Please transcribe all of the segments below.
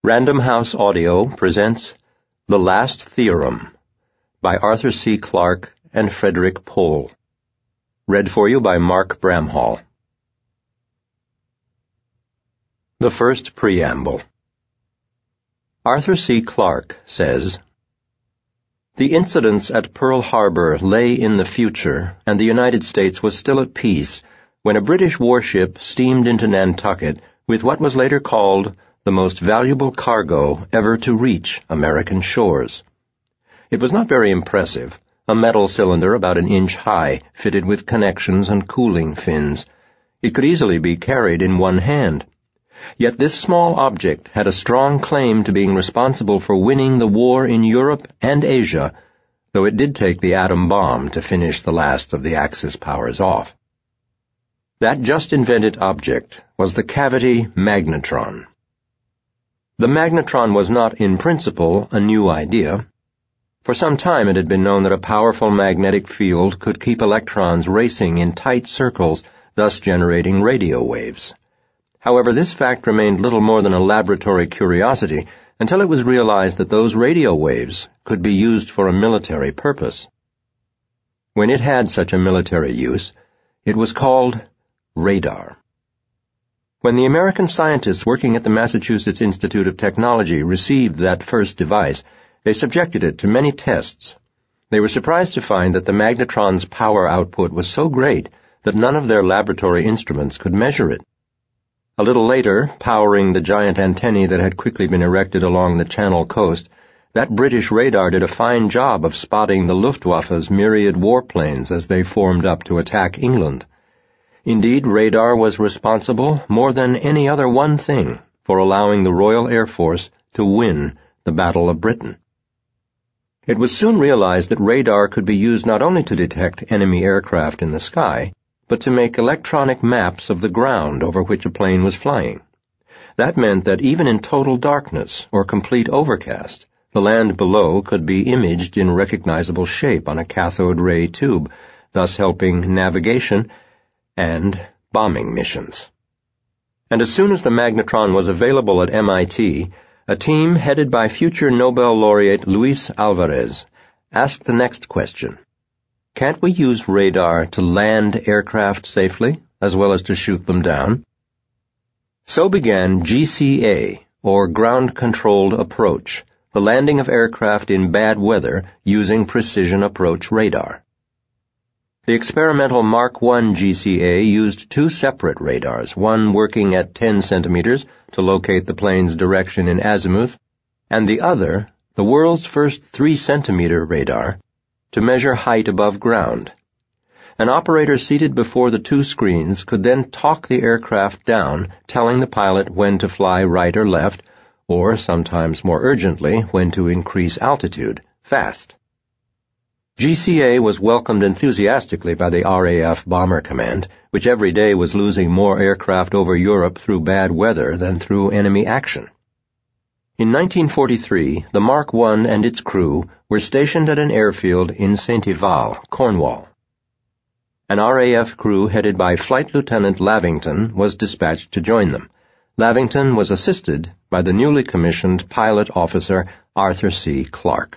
Random House Audio presents The Last Theorem by Arthur C. Clarke and Frederik Pohl. Read for you by Mark Bramhall. The First Preamble. Arthur C. Clarke says, "The incidents at Pearl Harbor lay in the future, and the United States was still at peace when a British warship steamed into Nantucket with what was later called the most valuable cargo ever to reach American shores. It was not very impressive, a metal cylinder about an inch high, fitted with connections and cooling fins. It could easily be carried in one hand. Yet this small object had a strong claim to being responsible for winning the war in Europe and Asia, though it did take the atom bomb to finish the last of the Axis powers off. That just-invented object was the cavity magnetron. The magnetron was not, in principle, a new idea. For some time it had been known that a powerful magnetic field could keep electrons racing in tight circles, thus generating radio waves. However, this fact remained little more than a laboratory curiosity until it was realized that those radio waves could be used for a military purpose. When it had such a military use, it was called radar. When the American scientists working at the Massachusetts Institute of Technology received that first device, they subjected it to many tests. They were surprised to find that the magnetron's power output was so great that none of their laboratory instruments could measure it. A little later, powering the giant antennae that had quickly been erected along the Channel coast, that British radar did a fine job of spotting the Luftwaffe's myriad warplanes as they formed up to attack England. Indeed, radar was responsible, more than any other one thing, for allowing the Royal Air Force to win the Battle of Britain. It was soon realized that radar could be used not only to detect enemy aircraft in the sky, but to make electronic maps of the ground over which a plane was flying. That meant that even in total darkness or complete overcast, the land below could be imaged in recognizable shape on a cathode ray tube, thus helping navigation and bombing missions. And as soon as the magnetron was available at MIT, a team headed by future Nobel laureate Luis Alvarez asked the next question: can't we use radar to land aircraft safely, as well as to shoot them down? So began GCA, or Ground-Controlled Approach, the landing of aircraft in bad weather using precision approach radar. The experimental Mark I GCA used two separate radars, one working at 10 centimeters to locate the plane's direction in azimuth, and the other, the world's first 3-centimeter radar, to measure height above ground. An operator seated before the two screens could then talk the aircraft down, telling the pilot when to fly right or left, or, sometimes more urgently, when to increase altitude, fast. GCA was welcomed enthusiastically by the RAF Bomber Command, which every day was losing more aircraft over Europe through bad weather than through enemy action. In 1943, the Mark I and its crew were stationed at an airfield in Saint-Ival, Cornwall. An RAF crew headed by Flight Lieutenant Lavington was dispatched to join them. Lavington was assisted by the newly commissioned pilot officer Arthur C. Clarke.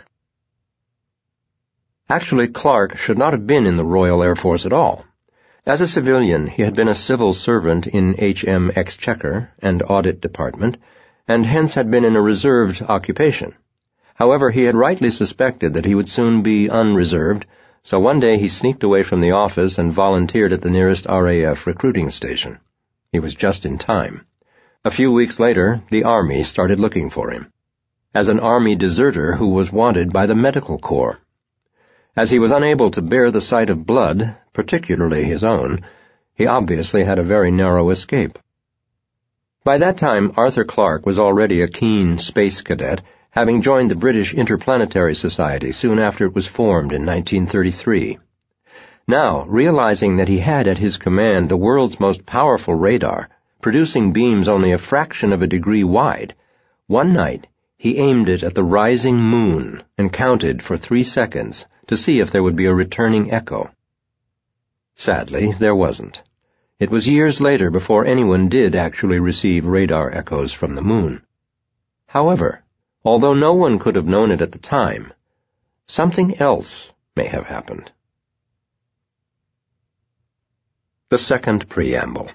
Actually, Clarke should not have been in the Royal Air Force at all. As a civilian, he had been a civil servant in HM Exchequer and Audit Department, and hence had been in a reserved occupation. However, he had rightly suspected that he would soon be unreserved, so one day he sneaked away from the office and volunteered at the nearest RAF recruiting station. He was just in time. A few weeks later, the Army started looking for him, as an Army deserter who was wanted by the Medical Corps. As he was unable to bear the sight of blood, particularly his own, he obviously had a very narrow escape. By that time, Arthur Clarke was already a keen space cadet, having joined the British Interplanetary Society soon after it was formed in 1933. Now, realizing that he had at his command the world's most powerful radar, producing beams only a fraction of a degree wide, one night he aimed it at the rising moon and counted for 3 seconds to see if there would be a returning echo. Sadly, there wasn't. It was years later before anyone did actually receive radar echoes from the moon. However, although no one could have known it at the time, something else may have happened. The second preamble.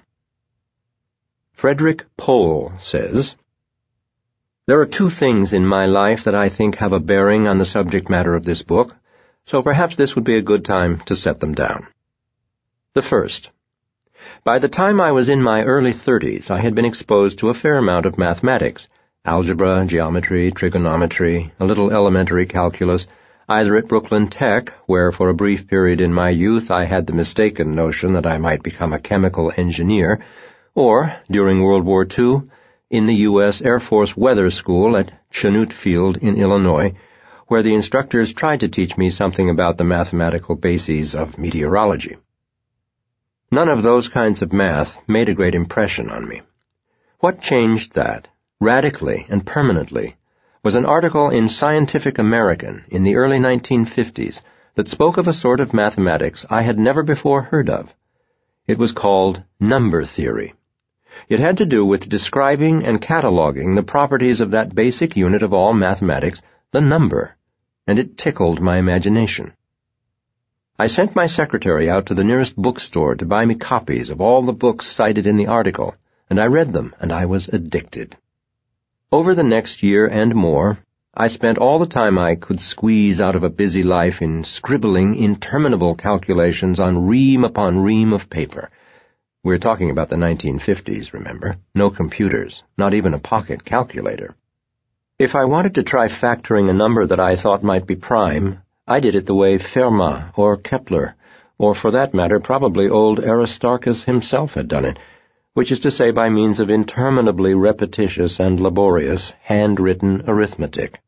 Frederick Pohl says, "There are two things in my life that I think have a bearing on the subject matter of this book, so perhaps this would be a good time to set them down. The first. By the time I was in my early 30s, I had been exposed to a fair amount of mathematics, algebra, geometry, trigonometry, a little elementary calculus, either at Brooklyn Tech, where for a brief period in my youth I had the mistaken notion that I might become a chemical engineer, or, during World War II, in the U.S. Air Force Weather School at Chanute Field in Illinois, where the instructors tried to teach me something about the mathematical bases of meteorology. None of those kinds of math made a great impression on me. What changed that, radically and permanently, was an article in Scientific American in the early 1950s that spoke of a sort of mathematics I had never before heard of. It was called number theory. It had to do with describing and cataloging the properties of that basic unit of all mathematics, the number, and it tickled my imagination. I sent my secretary out to the nearest bookstore to buy me copies of all the books cited in the article, and I read them, and I was addicted. Over the next year and more, I spent all the time I could squeeze out of a busy life in scribbling interminable calculations on ream upon ream of paper. We're talking about the 1950s, remember? No computers, not even a pocket calculator. If I wanted to try factoring a number that I thought might be prime, I did it the way Fermat or Kepler, or for that matter probably old Aristarchus himself had done it, which is to say by means of interminably repetitious and laborious handwritten arithmetic.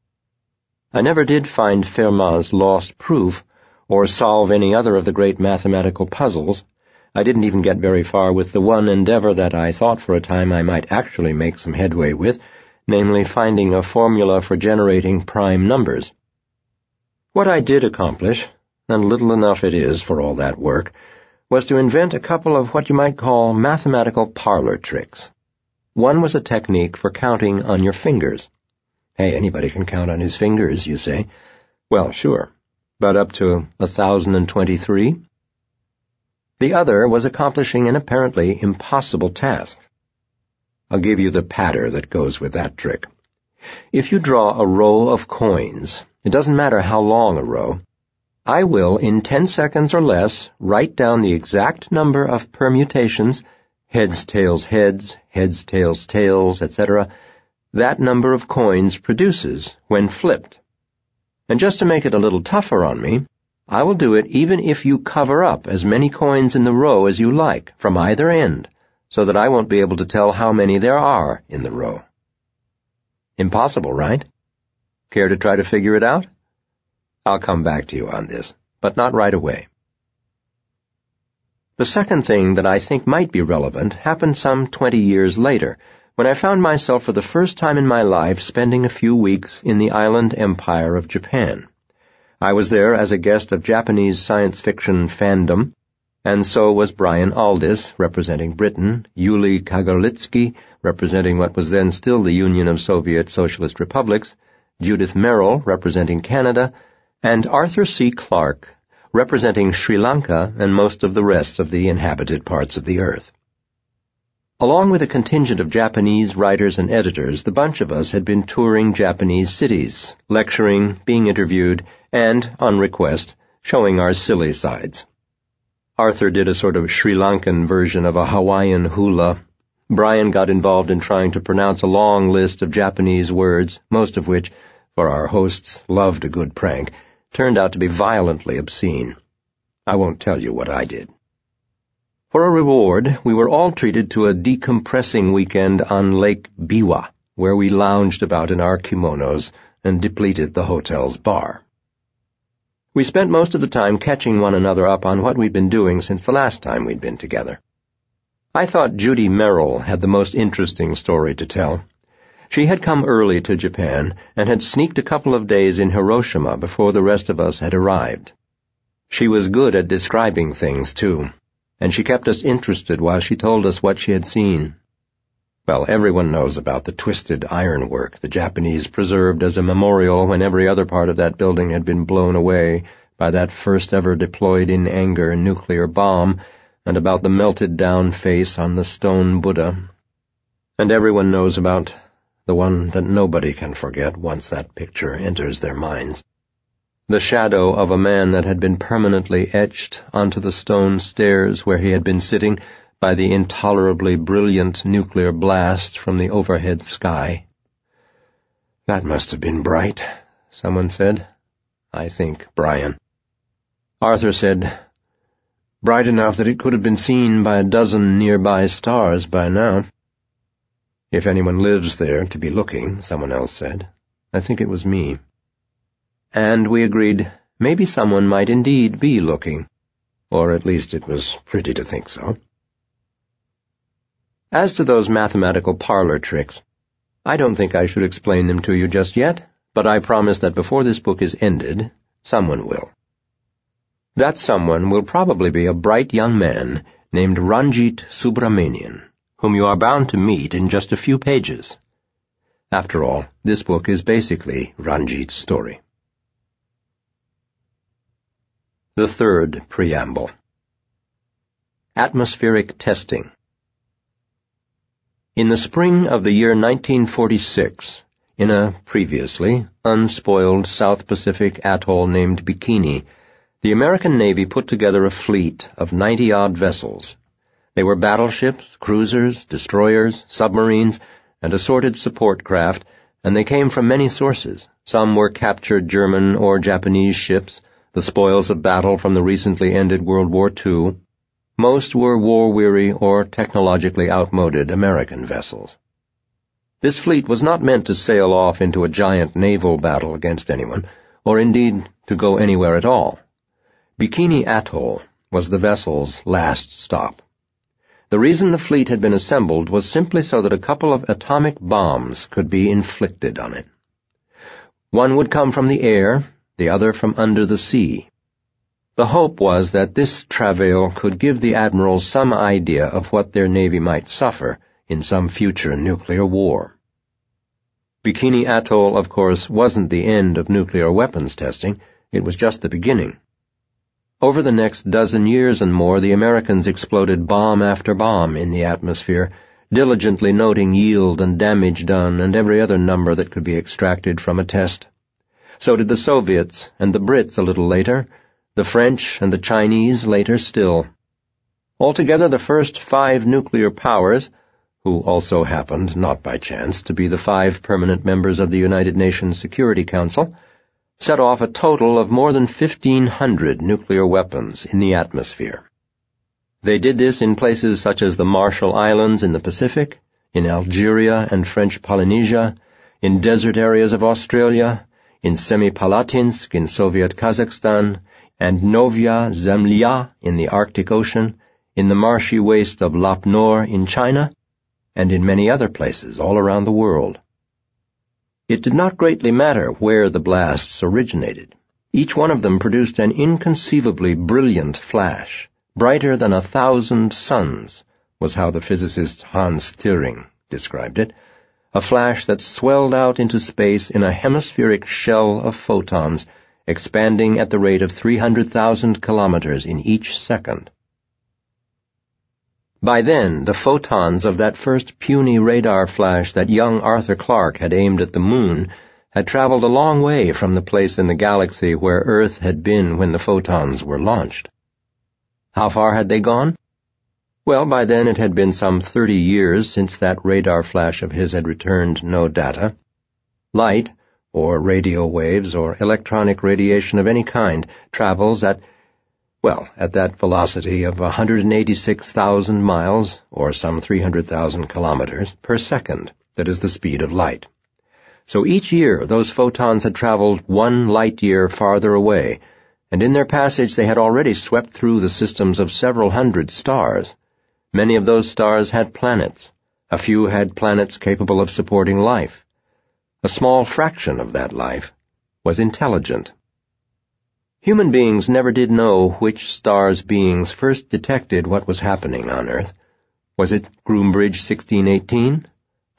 I never did find Fermat's lost proof, or solve any other of the great mathematical puzzles. I didn't even get very far with the one endeavor that I thought for a time I might actually make some headway with, namely finding a formula for generating prime numbers. What I did accomplish, and little enough it is for all that work, was to invent a couple of what you might call mathematical parlor tricks. One was a technique for counting on your fingers. Hey, anybody can count on his fingers, you say. Well, sure, but up to 1,023? The other was accomplishing an apparently impossible task. I'll give you the patter that goes with that trick. If you draw a row of coins, it doesn't matter how long a row, I will, in 10 seconds or less, write down the exact number of permutations, heads, tails, tails, etc., that number of coins produces when flipped. And just to make it a little tougher on me, I will do it even if you cover up as many coins in the row as you like from either end, so that I won't be able to tell how many there are in the row. Impossible, right? Care to try to figure it out? I'll come back to you on this, but not right away. The second thing that I think might be relevant happened some 20 years later, when I found myself for the first time in my life spending a few weeks in the island empire of Japan. I was there as a guest of Japanese science fiction fandom, and so was Brian Aldiss, representing Britain, Yuli Kagarlitsky, representing what was then still the Union of Soviet Socialist Republics, Judith Merrill, representing Canada, and Arthur C. Clarke, representing Sri Lanka and most of the rest of the inhabited parts of the earth. Along with a contingent of Japanese writers and editors, the bunch of us had been touring Japanese cities, lecturing, being interviewed, and, on request, showing our silly sides. Arthur did a sort of Sri Lankan version of a Hawaiian hula. Brian got involved in trying to pronounce a long list of Japanese words, most of which, for our hosts loved a good prank, turned out to be violently obscene. I won't tell you what I did. For a reward, we were all treated to a decompressing weekend on Lake Biwa, where we lounged about in our kimonos and depleted the hotel's bar. We spent most of the time catching one another up on what we'd been doing since the last time we'd been together. I thought Judy Merrill had the most interesting story to tell. She had come early to Japan and had sneaked a couple of days in Hiroshima before the rest of us had arrived. She was good at describing things, too, and she kept us interested while she told us what she had seen. Well, everyone knows about the twisted ironwork the Japanese preserved as a memorial when every other part of that building had been blown away by that first ever deployed in anger nuclear bomb, and about the melted down face on the stone Buddha. And everyone knows about the one that nobody can forget once that picture enters their minds. The shadow of a man that had been permanently etched onto the stone stairs where he had been sitting by the intolerably brilliant nuclear blast from the overhead sky. "That must have been bright," someone said. "I think Brian." Arthur said, "Bright enough that it could have been seen by a dozen nearby stars by now." "If anyone lives there to be looking," someone else said. I think it was me. And we agreed maybe someone might indeed be looking, or at least it was pretty to think so. As to those mathematical parlor tricks, I don't think I should explain them to you just yet, but I promise that before this book is ended, someone will. That someone will probably be a bright young man named Ranjit Subramanian, whom you are bound to meet in just a few pages. After all, this book is basically Ranjit's story. The third preamble. Atmospheric testing. In the spring of the year 1946, in a previously unspoiled South Pacific atoll named Bikini, the American Navy put together a fleet of 90-odd vessels. They were battleships, cruisers, destroyers, submarines, and assorted support craft, and they came from many sources. Some were captured German or Japanese ships, the spoils of battle from the recently ended World War II. Most were war-weary or technologically outmoded American vessels. This fleet was not meant to sail off into a giant naval battle against anyone, or indeed to go anywhere at all. Bikini Atoll was the vessel's last stop. The reason the fleet had been assembled was simply so that a couple of atomic bombs could be inflicted on it. One would come from the air, the other from under the sea. The hope was that this travail could give the admirals some idea of what their navy might suffer in some future nuclear war. Bikini Atoll, of course, wasn't the end of nuclear weapons testing. It was just the beginning. Over the next dozen years and more, the Americans exploded bomb after bomb in the atmosphere, diligently noting yield and damage done and every other number that could be extracted from a test. So did the Soviets and the Brits a little later, the French and the Chinese later still. Altogether, the first 5 nuclear powers, who also happened, not by chance, to be the 5 permanent members of the United Nations Security Council, set off a total of more than 1,500 nuclear weapons in the atmosphere. They did this in places such as the Marshall Islands in the Pacific, in Algeria and French Polynesia, in desert areas of Australia, in Semipalatinsk in Soviet Kazakhstan, and Novaya Zemlya in the Arctic Ocean, in the marshy waste of Lap Nor in China, and in many other places all around the world. It did not greatly matter where the blasts originated. Each one of them produced an inconceivably brilliant flash, brighter than 1,000 suns, was how the physicist Hans Thirring described it, a flash that swelled out into space in a hemispheric shell of photons, expanding at the rate of 300,000 kilometers in each second. By then, the photons of that first puny radar flash that young Arthur Clarke had aimed at the moon had traveled a long way from the place in the galaxy where Earth had been when the photons were launched. How far had they gone? Well, by then it had been some 30 years since that radar flash of his had returned no data. Light, or radio waves, or electronic radiation of any kind, travels at that velocity of 186,000 miles, or some 300,000 kilometers, per second. That is the speed of light. So each year those photons had traveled 1 light-year farther away, and in their passage they had already swept through the systems of several hundred stars. Many of those stars had planets. A few had planets capable of supporting life. A small fraction of that life was intelligent. Human beings never did know which star's beings first detected what was happening on Earth. Was it Groombridge 1618,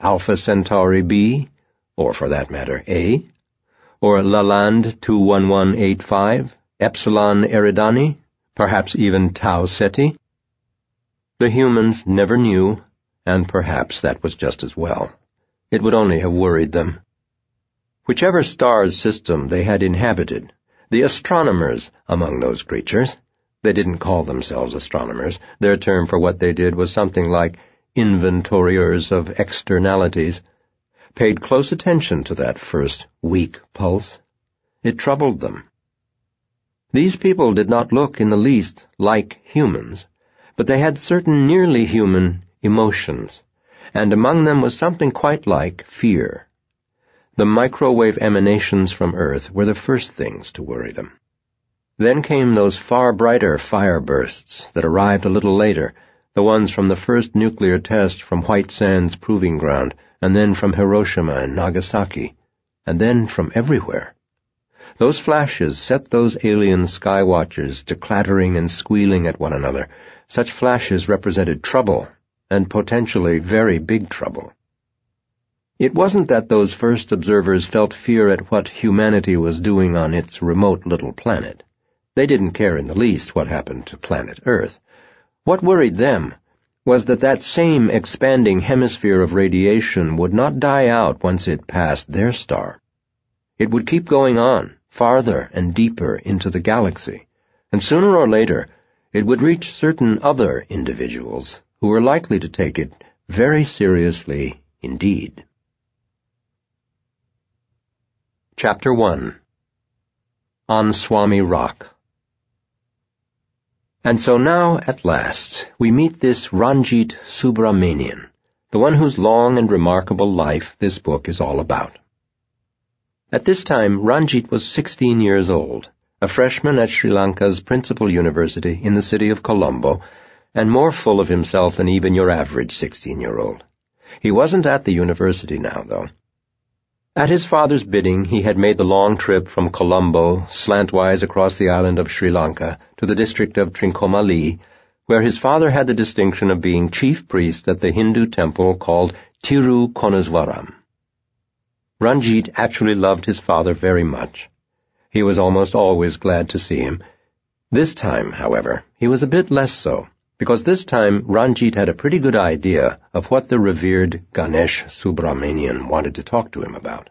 Alpha Centauri B, or for that matter A, or Lalande 21185, Epsilon Eridani, perhaps even Tau Ceti? The humans never knew, and perhaps that was just as well. It would only have worried them. Whichever star's system they had inhabited, the astronomers among those creatures, they didn't call themselves astronomers, their term for what they did was something like inventoriers of externalities, paid close attention to that first weak pulse. It troubled them. These people did not look in the least like humans, but they had certain nearly human emotions, and among them was something quite like fear. The microwave emanations from Earth were the first things to worry them. Then came those far brighter fire bursts that arrived a little later, the ones from the first nuclear test from White Sands Proving Ground, and then from Hiroshima and Nagasaki, and then from everywhere. Those flashes set those alien skywatchers to clattering and squealing at one another. Such flashes represented trouble, and potentially very big trouble. It wasn't that those first observers felt fear at what humanity was doing on its remote little planet. They didn't care in the least what happened to planet Earth. What worried them was that that same expanding hemisphere of radiation would not die out once it passed their star. It would keep going on, farther and deeper into the galaxy, and sooner or later it would reach certain other individuals who were likely to take it very seriously indeed. Chapter 1. On Swami Rock. And so now, at last, we meet this Ranjit Subramanian, the one whose long and remarkable life this book is all about. At this time, Ranjit was 16 years old, a freshman at Sri Lanka's principal university in the city of Colombo, and more full of himself than even your average 16-year-old. He wasn't at the university now, though. At his father's bidding, he had made the long trip from Colombo, slantwise across the island of Sri Lanka, to the district of Trincomalee, where his father had the distinction of being chief priest at the Hindu temple called Tirukonaswaram. Ranjit actually loved his father very much. He was almost always glad to see him. This time, however, he was a bit less so, because this time Ranjit had a pretty good idea of what the revered Ganesh Subramanian wanted to talk to him about.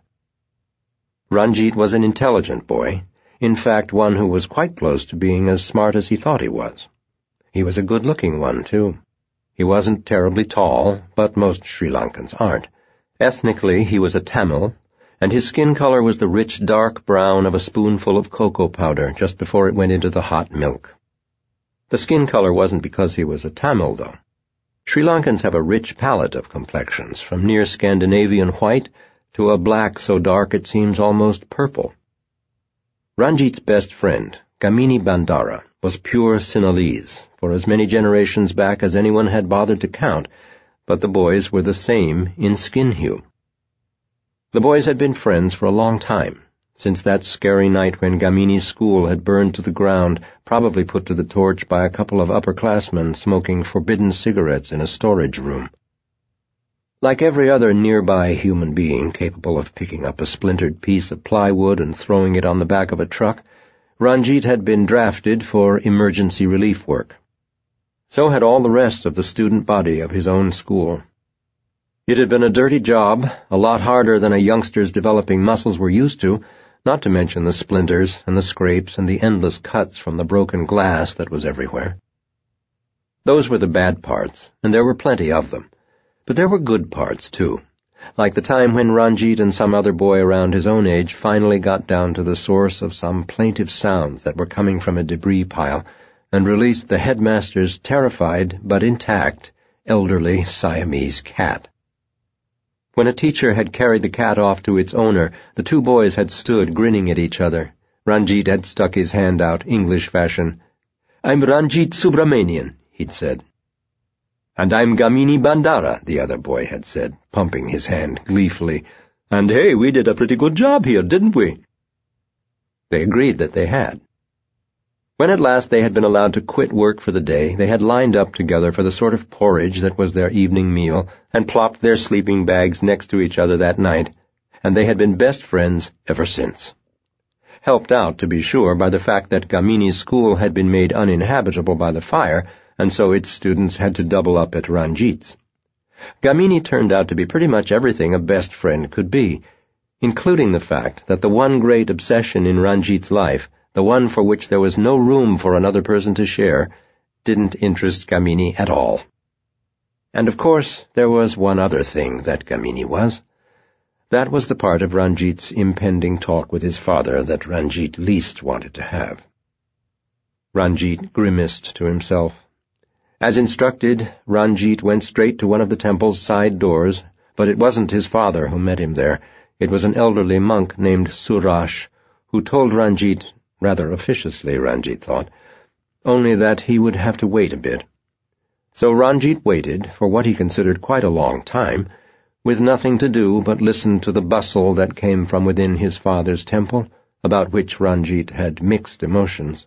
Ranjit was an intelligent boy, in fact one who was quite close to being as smart as he thought he was. He was a good-looking one, too. He wasn't terribly tall, but most Sri Lankans aren't. Ethnically, he was a Tamil, and his skin color was the rich dark brown of a spoonful of cocoa powder just before it went into the hot milk. The skin color wasn't because he was a Tamil, though. Sri Lankans have a rich palette of complexions, from near Scandinavian white to a black so dark it seems almost purple. Ranjit's best friend, Gamini Bandara, was pure Sinhalese, for as many generations back as anyone had bothered to count, but the boys were the same in skin hue. The boys had been friends for a long time, since that scary night when Gamini's school had burned to the ground, probably put to the torch by a couple of upperclassmen smoking forbidden cigarettes in a storage room. Like every other nearby human being capable of picking up a splintered piece of plywood and throwing it on the back of a truck, Ranjit had been drafted for emergency relief work. So had all the rest of the student body of his own school. It had been a dirty job, a lot harder than a youngster's developing muscles were used to, not to mention the splinters and the scrapes and the endless cuts from the broken glass that was everywhere. Those were the bad parts, and there were plenty of them. But there were good parts, too, like the time when Ranjit and some other boy around his own age finally got down to the source of some plaintive sounds that were coming from a debris pile and released the headmaster's terrified but intact elderly Siamese cat. When a teacher had carried the cat off to its owner, the two boys had stood grinning at each other. Ranjit had stuck his hand out, English fashion. "I'm Ranjit Subramanian," he'd said. "And I'm Gamini Bandara," the other boy had said, pumping his hand gleefully. "And hey, we did a pretty good job here, didn't we?" They agreed that they had. When at last they had been allowed to quit work for the day, they had lined up together for the sort of porridge that was their evening meal, and plopped their sleeping bags next to each other that night, and they had been best friends ever since. Helped out, to be sure, by the fact that Gamini's school had been made uninhabitable by the fire, and so its students had to double up at Ranjit's. Gamini turned out to be pretty much everything a best friend could be, including the fact that the one great obsession in Ranjit's life, the one for which there was no room for another person to share, didn't interest Gamini at all. And of course, there was one other thing that Gamini was. That was the part of Ranjit's impending talk with his father that Ranjit least wanted to have. Ranjit grimaced to himself. As instructed, Ranjit went straight to one of the temple's side doors, but it wasn't his father who met him there. It was an elderly monk named Surash, who told Ranjit, rather officiously, Ranjit thought, only that he would have to wait a bit. So Ranjit waited for what he considered quite a long time, with nothing to do but listen to the bustle that came from within his father's temple, about which Ranjit had mixed emotions.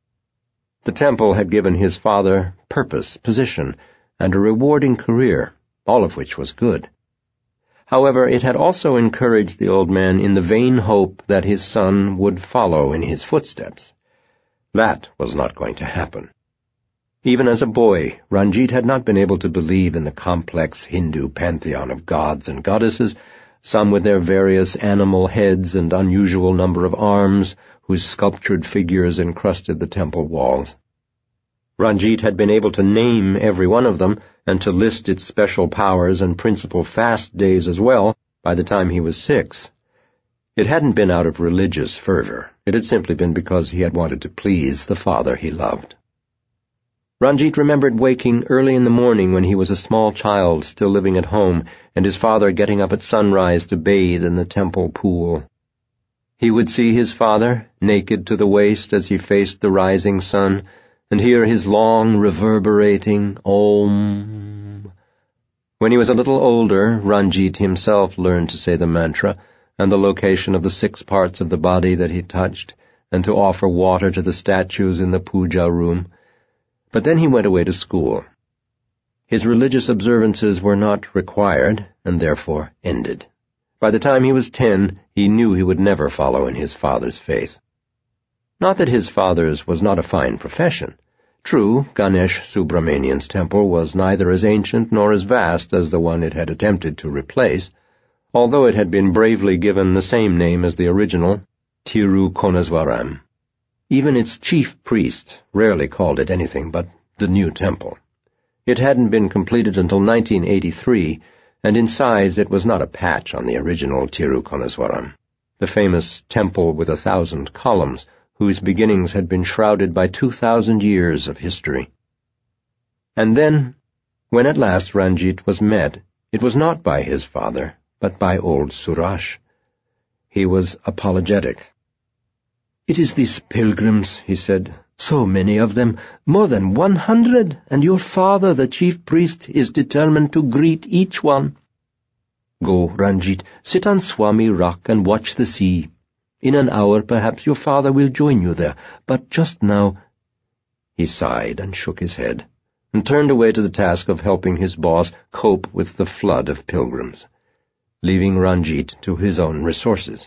The temple had given his father purpose, position, and a rewarding career, all of which was good. However, it had also encouraged the old man in the vain hope that his son would follow in his footsteps. That was not going to happen. Even as a boy, Ranjit had not been able to believe in the complex Hindu pantheon of gods and goddesses, some with their various animal heads and unusual number of arms, whose sculptured figures encrusted the temple walls. Ranjit had been able to name every one of them, and to list its special powers and principal fast days as well, by the time he was 6. It hadn't been out of religious fervor. It had simply been because he had wanted to please the father he loved. Ranjit remembered waking early in the morning when he was a small child still living at home, and his father getting up at sunrise to bathe in the temple pool. He would see his father, naked to the waist as he faced the rising sun, and hear his long, reverberating Om. When he was a little older, Ranjit himself learned to say the mantra, and the location of the 6 parts of the body that he touched, and to offer water to the statues in the puja room. But then he went away to school. His religious observances were not required, and therefore ended. By the time he was 10, he knew he would never follow in his father's faith. Not that his father's was not a fine profession. True, Ganesh Subramanian's temple was neither as ancient nor as vast as the one it had attempted to replace, although it had been bravely given the same name as the original, Tirukonaswaram. Even its chief priest rarely called it anything but the new temple. It hadn't been completed until 1983, and in size it was not a patch on the original Tirukonaswaram, the famous temple with 1,000 columns, whose beginnings had been shrouded by 2,000 years of history. And then, when at last Ranjit was met, it was not by his father, but by old Surash. He was apologetic. "It is these pilgrims," he said, "so many of them, more than 100, and your father, the chief priest, is determined to greet each one. Go, Ranjit, sit on Swami Rock and watch the sea. In an hour perhaps your father will join you there, but just now—" He sighed and shook his head, and turned away to the task of helping his boss cope with the flood of pilgrims, leaving Ranjit to his own resources.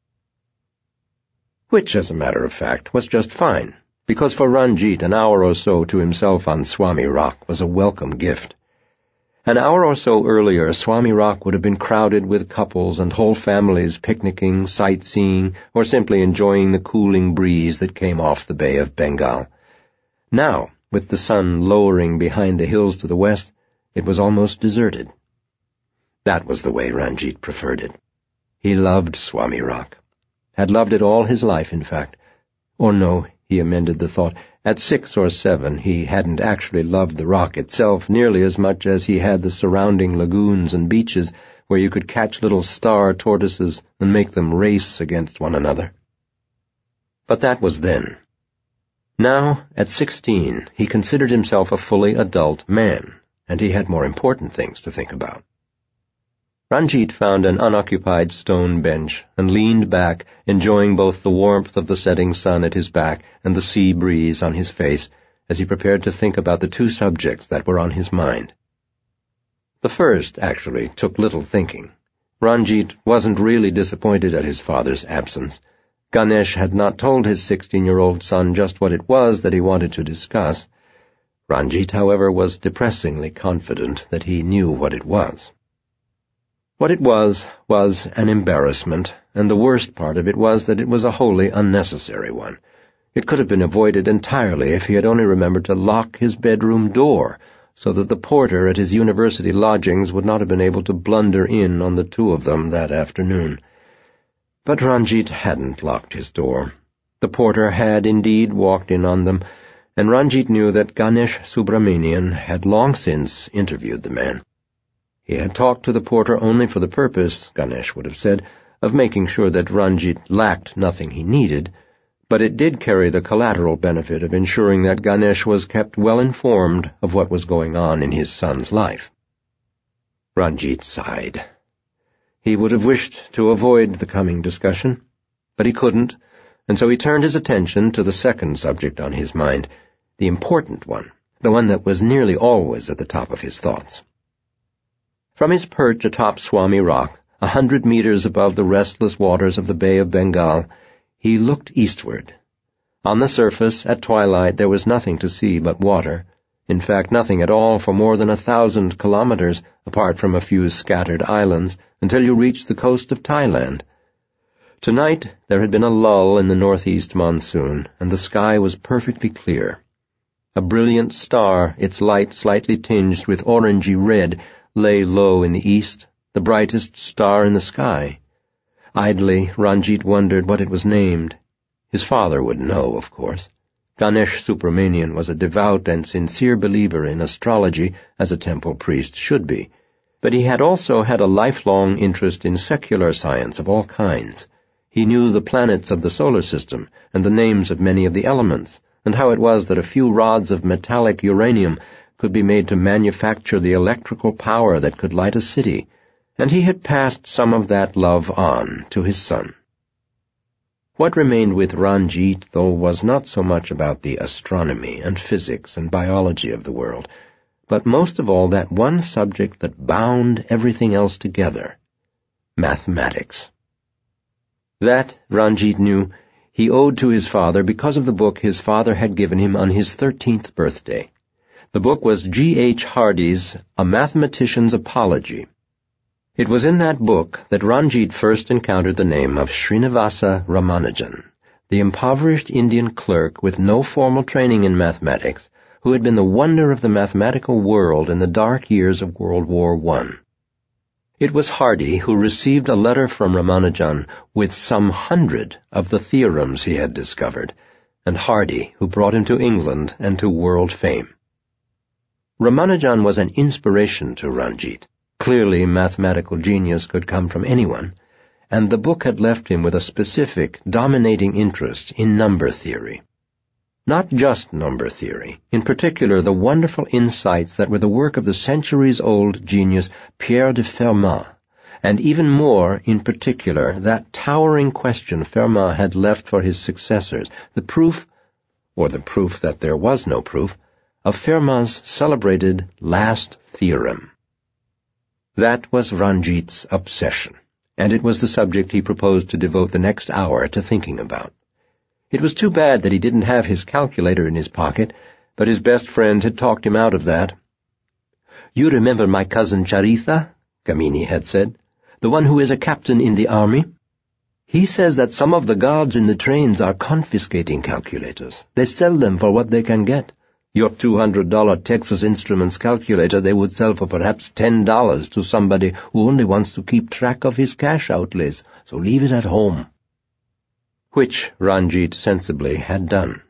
Which, as a matter of fact, was just fine, because for Ranjit an hour or so to himself on Swami Rock was a welcome gift. An hour or so earlier, Swami Rock would have been crowded with couples and whole families picnicking, sightseeing, or simply enjoying the cooling breeze that came off the Bay of Bengal. Now, with the sun lowering behind the hills to the west, it was almost deserted. That was the way Ranjit preferred it. He loved Swami Rock. Had loved it all his life, in fact. Or no, he amended the thought. At 6 or 7, he hadn't actually loved the rock itself nearly as much as he had the surrounding lagoons and beaches where you could catch little star tortoises and make them race against one another. But that was then. Now, at 16, he considered himself a fully adult man, and he had more important things to think about. Ranjit found an unoccupied stone bench and leaned back, enjoying both the warmth of the setting sun at his back and the sea breeze on his face, as he prepared to think about the two subjects that were on his mind. The first, actually, took little thinking. Ranjit wasn't really disappointed at his father's absence. Ganesh had not told his 16-year-old son just what it was that he wanted to discuss. Ranjit, however, was depressingly confident that he knew what it was. What it was an embarrassment, and the worst part of it was that it was a wholly unnecessary one. It could have been avoided entirely if he had only remembered to lock his bedroom door, so that the porter at his university lodgings would not have been able to blunder in on the two of them that afternoon. But Ranjit hadn't locked his door. The porter had indeed walked in on them, and Ranjit knew that Ganesh Subramanian had long since interviewed the man. He had talked to the porter only for the purpose, Ganesh would have said, of making sure that Ranjit lacked nothing he needed, but it did carry the collateral benefit of ensuring that Ganesh was kept well informed of what was going on in his son's life. Ranjit sighed. He would have wished to avoid the coming discussion, but he couldn't, and so he turned his attention to the second subject on his mind, the important one, the one that was nearly always at the top of his thoughts. From his perch atop Swami Rock, 100 meters above the restless waters of the Bay of Bengal, he looked eastward. On the surface, at twilight, there was nothing to see but water, in fact nothing at all for more than 1,000 kilometers, apart from a few scattered islands, until you reached the coast of Thailand. Tonight there had been a lull in the northeast monsoon, and the sky was perfectly clear. A brilliant star, its light slightly tinged with orangey red, lay low in the east, the brightest star in the sky. Idly, Ranjit wondered what it was named. His father would know, of course. Ganesh Subramanian was a devout and sincere believer in astrology, as a temple priest should be, but he had also had a lifelong interest in secular science of all kinds. He knew the planets of the solar system and the names of many of the elements, and how it was that a few rods of metallic uranium could be made to manufacture the electrical power that could light a city, and he had passed some of that love on to his son. What remained with Ranjit, though, was not so much about the astronomy and physics and biology of the world, but most of all that one subject that bound everything else together, mathematics. That, Ranjit knew, he owed to his father because of the book his father had given him on his 13th birthday. The book was G.H. Hardy's A Mathematician's Apology. It was in that book that Ranjit first encountered the name of Srinivasa Ramanujan, the impoverished Indian clerk with no formal training in mathematics, who had been the wonder of the mathematical world in the dark years of World War I. It was Hardy who received a letter from Ramanujan with some 100 of the theorems he had discovered, and Hardy who brought him to England and to world fame. Ramanujan was an inspiration to Ranjit. Clearly, mathematical genius could come from anyone, and the book had left him with a specific, dominating interest in number theory. Not just number theory, in particular the wonderful insights that were the work of the centuries-old genius Pierre de Fermat, and even more, in particular, that towering question Fermat had left for his successors, the proof, or the proof that there was no proof, of Fermat's celebrated last theorem. That was Ranjit's obsession, and it was the subject he proposed to devote the next hour to thinking about. It was too bad that he didn't have his calculator in his pocket, but his best friend had talked him out of that. "You remember my cousin Charitha?" Kamini had said, "the one who is a captain in the army? He says that some of the guards in the trains are confiscating calculators. They sell them for what they can get. Your $200 Texas Instruments calculator they would sell for perhaps $10 to somebody who only wants to keep track of his cash outlays, so leave it at home." Which Ranjit sensibly had done.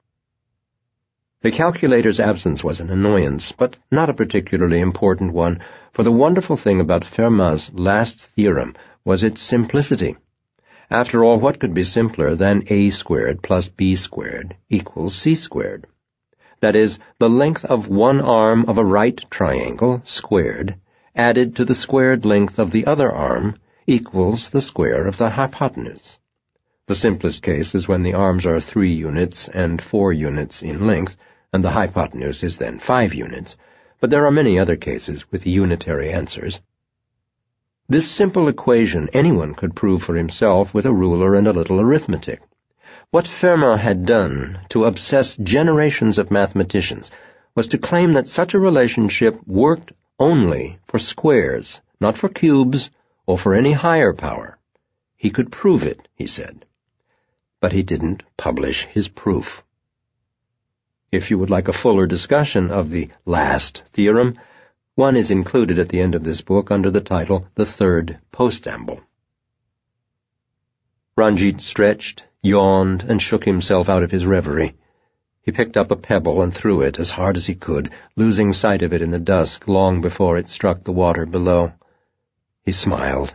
The calculator's absence was an annoyance, but not a particularly important one, for the wonderful thing about Fermat's last theorem was its simplicity. After all, what could be simpler than a squared plus b squared equals c squared? That is, the length of one arm of a right triangle, squared, added to the squared length of the other arm equals the square of the hypotenuse. The simplest case is when the arms are 3 units and 4 units in length, and the hypotenuse is then 5 units, but there are many other cases with unitary answers. This simple equation anyone could prove for himself with a ruler and a little arithmetic. What Fermat had done to obsess generations of mathematicians was to claim that such a relationship worked only for squares, not for cubes or for any higher power. He could prove it, he said. But he didn't publish his proof. If you would like a fuller discussion of the last theorem, one is included at the end of this book under the title The Third Postamble. Ranjit stretched, yawned, and shook himself out of his reverie. He picked up a pebble and threw it as hard as he could, losing sight of it in the dusk long before it struck the water below. He smiled.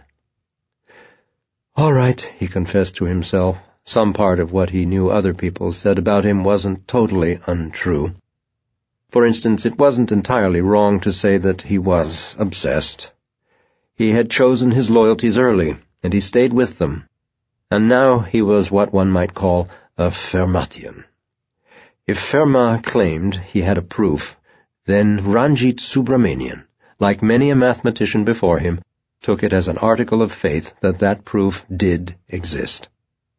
All right, he confessed to himself. Some part of what he knew other people said about him wasn't totally untrue. For instance, it wasn't entirely wrong to say that he was obsessed. He had chosen his loyalties early, and he stayed with them. And now he was what one might call a Fermatian. If Fermat claimed he had a proof, then Ranjit Subramanian, like many a mathematician before him, took it as an article of faith that that proof did exist.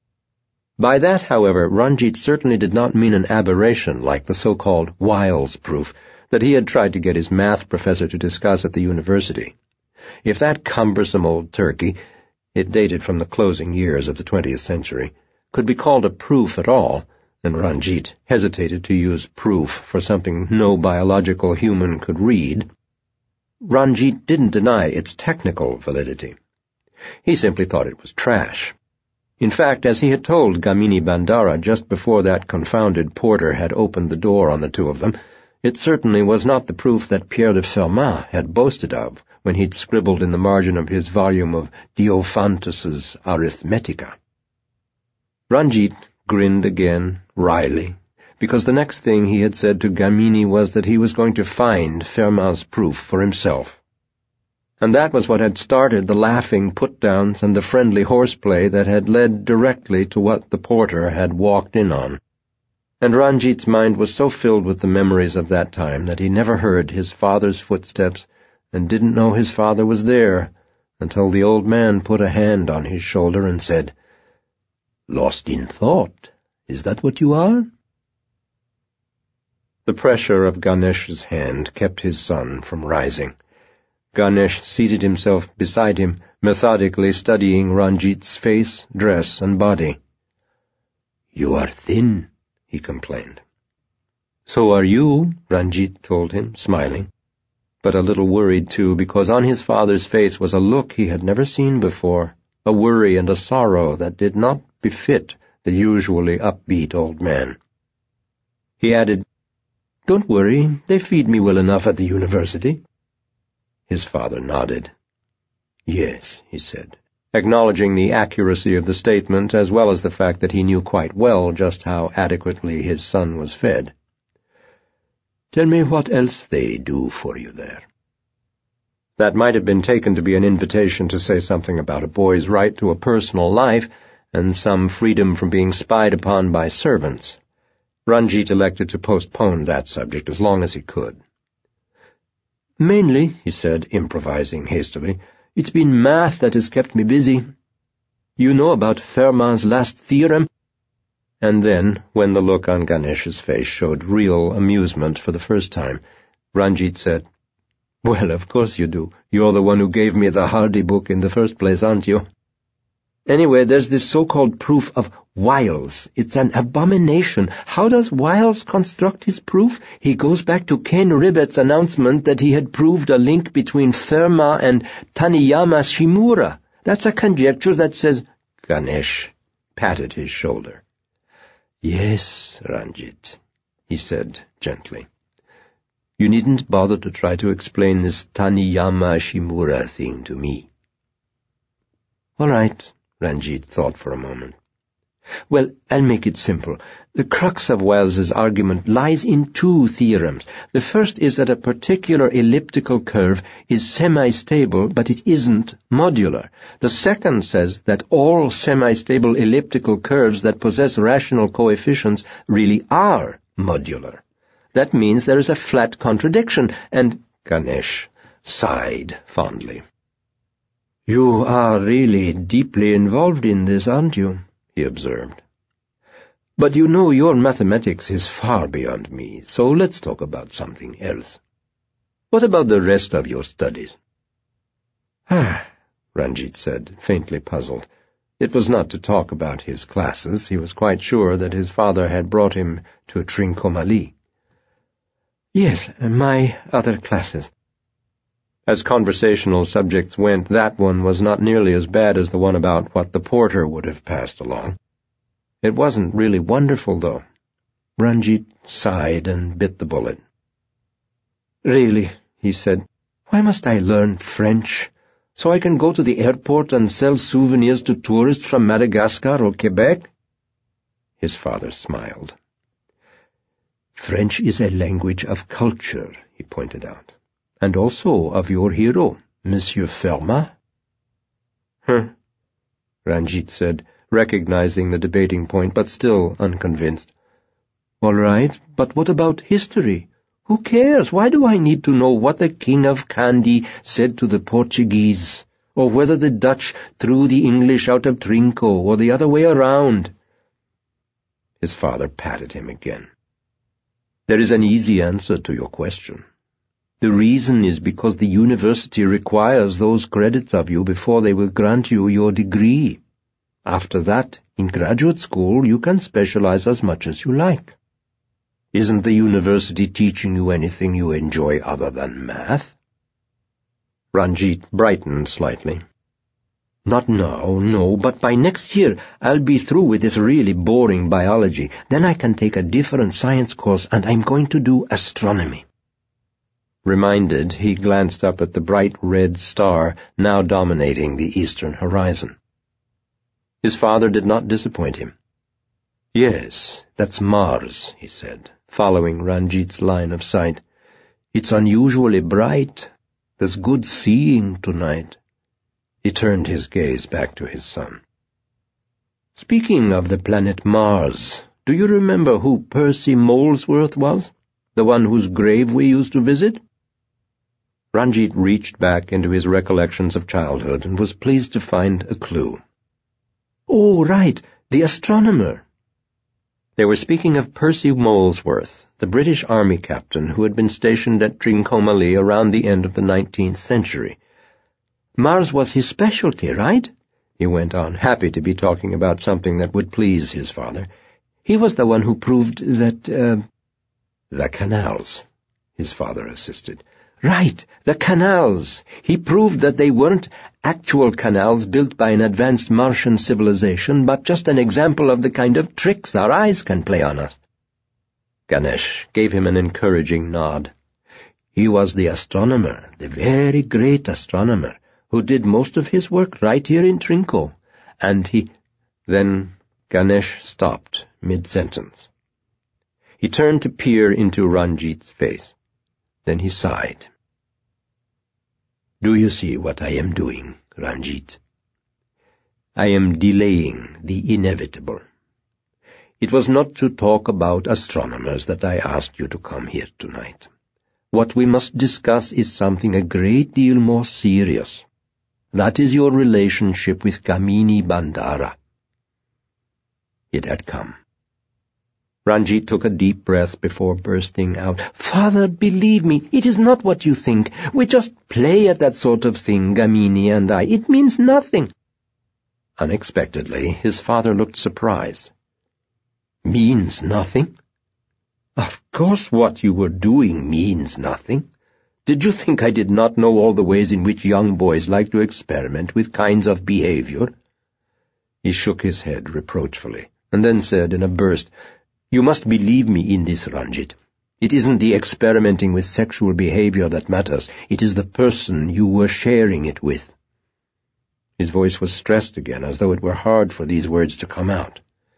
By that, however, Ranjit certainly did not mean an aberration like the so-called Wiles proof that he had tried to get his math professor to discuss at the university. If that cumbersome old turkey, it dated from the closing years of the 20th century, could be called a proof at all, then Ranjit hesitated to use proof for something no biological human could read. Ranjit didn't deny its technical validity. He simply thought it was trash. In fact, as he had told Gamini Bandara just before that confounded porter had opened the door on the two of them, it certainly was not the proof that Pierre de Fermat had boasted of when he'd scribbled in the margin of his volume of Diophantus's Arithmetica. Ranjit grinned again, wryly, because the next thing he had said to Gamini was that he was going to find Fermat's proof for himself. And that was what had started the laughing put-downs and the friendly horseplay that had led directly to what the porter had walked in on. And Ranjit's mind was so filled with the memories of that time that he never heard his father's footsteps and didn't know his father was there until the old man put a hand on his shoulder and said, "Lost in thought, is that what you are?" The pressure of Ganesh's hand kept his son from rising. Ganesh seated himself beside him, methodically studying Ranjit's face, dress, and body. "You are thin," he complained. "So are you," Ranjit told him, smiling, but a little worried too, because on his father's face was a look he had never seen before, a worry and a sorrow that did not befit the usually upbeat old man. He added, "Don't worry, they feed me well enough at the university." His father nodded. "Yes," he said, acknowledging the accuracy of the statement as well as the fact that he knew quite well just how adequately his son was fed. "Tell me what else they do for you there." That might have been taken to be an invitation to say something about a boy's right to a personal life and some freedom from being spied upon by servants. Ranjit elected to postpone that subject as long as he could. "Mainly," he said, improvising hastily, "it's been math that has kept me busy. You know about Fermat's last theorem?" And then, when the look on Ganesh's face showed real amusement for the first time, Ranjit said, "Well, of course you do. You're the one who gave me the Hardy book in the first place, aren't you? Anyway, there's this so-called proof of Wiles. It's an abomination. How does Wiles construct his proof? He goes back to Ken Ribet's announcement that he had proved a link between Fermat and Taniyama Shimura. That's a conjecture that says—" Ganesh patted his shoulder. "Yes, Ranjit," he said gently. "You needn't bother to try to explain this Taniyama Shimura thing to me." All right, Ranjit thought for a moment. Well, I'll make it simple. The crux of Wells's argument lies in two theorems. The first is that a particular elliptical curve is semi-stable, but it isn't modular. The second says that all semi-stable elliptical curves that possess rational coefficients really are modular. That means there is a flat contradiction, and Ganesh sighed fondly. "You are really deeply involved in this, aren't you?" he observed. "But you know your mathematics is far beyond me, so let's talk about something else. What about the rest of your studies?" Ranjit said, faintly puzzled. It was not to talk about his classes. He was quite sure that his father had brought him to Trincomalee. "Yes, my other classes." As conversational subjects went, that one was not nearly as bad as the one about what the porter would have passed along. It wasn't really wonderful, though. Ranjit sighed and bit the bullet. "Really," he said, "why must I learn French? So I can go to the airport and sell souvenirs to tourists from Madagascar or Quebec?" His father smiled. "French is a language of culture," he pointed out. "And also of your hero, Monsieur Fermat." Ranjit said, recognizing the debating point, but still unconvinced. "All right, but what about history? Who cares? Why do I need to know what the King of Kandy said to the Portuguese, or whether the Dutch threw the English out of Trinco, or the other way around?" His father patted him again. "There is an easy answer to your question. The reason is because the university requires those credits of you before they will grant you your degree. After that, in graduate school, you can specialize as much as you like. Isn't the university teaching you anything you enjoy other than math?" Ranjit brightened slightly. "Not now, no, but by next year I'll be through with this really boring biology. Then I can take a different science course, and I'm going to do astronomy." Reminded, he glanced up at the bright red star now dominating the eastern horizon. His father did not disappoint him. "Yes, that's Mars," he said, following Ranjit's line of sight. "It's unusually bright. There's good seeing tonight." He turned his gaze back to his son. "Speaking of the planet Mars, do you remember who Percy Molesworth was? The one whose grave we used to visit?" Ranjit reached back into his recollections of childhood and was pleased to find a clue. "Oh, right, the astronomer." They were speaking of Percy Molesworth, the British Army captain who had been stationed at Trincomalee around the end of the 19th century. "Mars was his specialty, right?" he went on, happy to be talking about something that would please his father. "He was the one who proved that, "The canals," his father assisted. "Right, the canals. He proved that they weren't actual canals built by an advanced Martian civilization, but just an example of the kind of tricks our eyes can play on us." Ganesh gave him an encouraging nod. "He was the astronomer, the very great astronomer, who did most of his work right here in Trinco, and he—" Then Ganesh stopped mid-sentence. He turned to peer into Ranjit's face. Then he sighed. "Do you see what I am doing, Ranjit? I am delaying the inevitable. It was not to talk about astronomers that I asked you to come here tonight. What we must discuss is something a great deal more serious. That is your relationship with Kamini Bandara." It had come. Ranjit took a deep breath before bursting out, "Father, believe me, it is not what you think. We just play at that sort of thing, Kamini and I. It means nothing." Unexpectedly, his father looked surprised. "Means nothing? Of course what you were doing means nothing. Did you think I did not know all the ways in which young boys like to experiment with kinds of behavior?" He shook his head reproachfully, and then said in a burst, "You must believe me in this, Ranjit. It isn't the experimenting with sexual behavior that matters. It is the person you were sharing it with." His voice was stressed again, as though it were hard for these words to come out.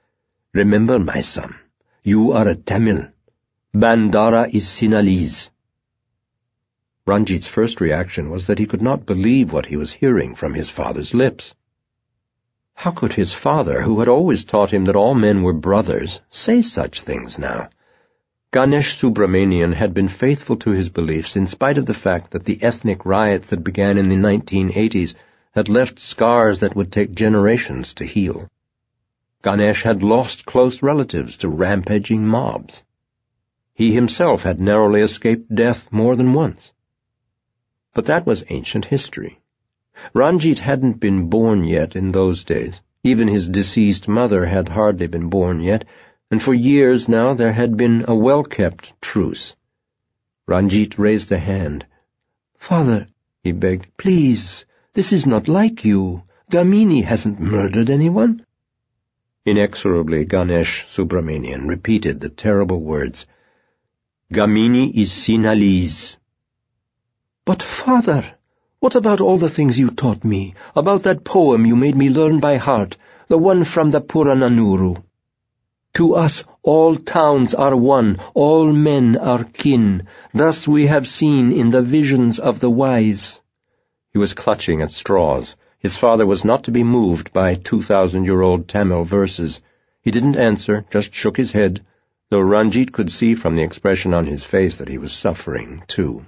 Remember, my son, you are a Tamil. Bandara is Sinhalese. Ranjit's first reaction was that he could not believe what he was hearing from his father's lips. How could his father, who had always taught him that all men were brothers, say such things now? Ganesh Subramanian had been faithful to his beliefs in spite of the fact that the ethnic riots that began in the 1980s had left scars that would take generations to heal. Ganesh had lost close relatives to rampaging mobs. He himself had narrowly escaped death more than once. But that was ancient history. Ranjit hadn't been born yet in those days. Even his deceased mother had hardly been born yet, and for years now there had been a well-kept truce. Ranjit raised a hand. "Father," he begged, "please, this is not like you. Gamini hasn't murdered anyone." Inexorably, Ganesh Subramanian repeated the terrible words, "Gamini is Sinhalese." "But, Father, what about all the things you taught me, about that poem you made me learn by heart, the one from the Purananuru? To us all towns are one, all men are kin, thus we have seen in the visions of the wise." He was clutching at straws. His father was not to be moved by 2,000-year-old Tamil verses. He didn't answer, just shook his head, though Ranjit could see from the expression on his face that he was suffering, too.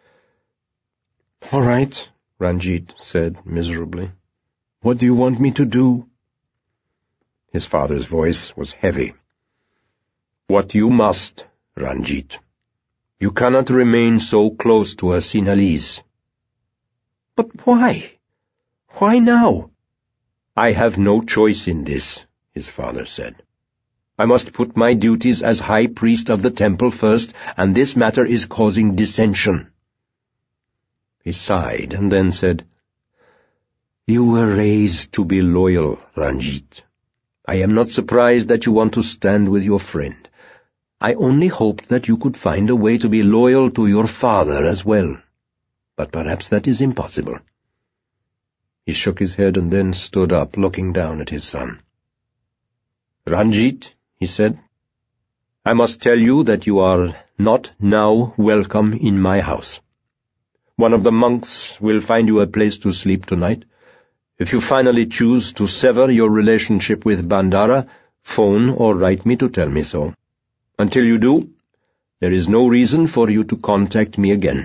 "All right," Ranjit said miserably. "What do you want me to do?" His father's voice was heavy. "What you must, Ranjit. You cannot remain so close to a Sinhalese." "But why? Why now?" "I have no choice in this," his father said. "I must put my duties as high priest of the temple first, and this matter is causing dissension." He sighed and then said, "You were raised to be loyal, Ranjit. I am not surprised that you want to stand with your friend. I only hoped that you could find a way to be loyal to your father as well. But perhaps that is impossible." He shook his head and then stood up, looking down at his son. "Ranjit," he said, "I must tell you that you are not now welcome in my house. One of the monks will find you a place to sleep tonight. If you finally choose to sever your relationship with Bandara, phone or write me to tell me so. Until you do, there is no reason for you to contact me again."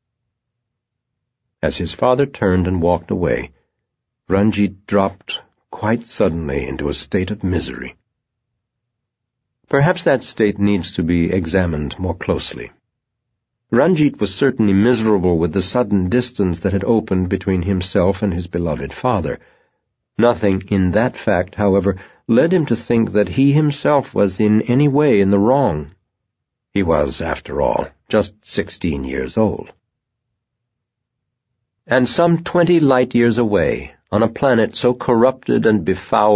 As his father turned and walked away, Ranjit dropped quite suddenly into a state of misery. Perhaps that state needs to be examined more closely. Ranjit was certainly miserable with the sudden distance that had opened between himself and his beloved father. Nothing in that fact, however, led him to think that he himself was in any way in the wrong. He was, after all, just 16 years old. And some 20 light-years away, on a planet so corrupted and befouled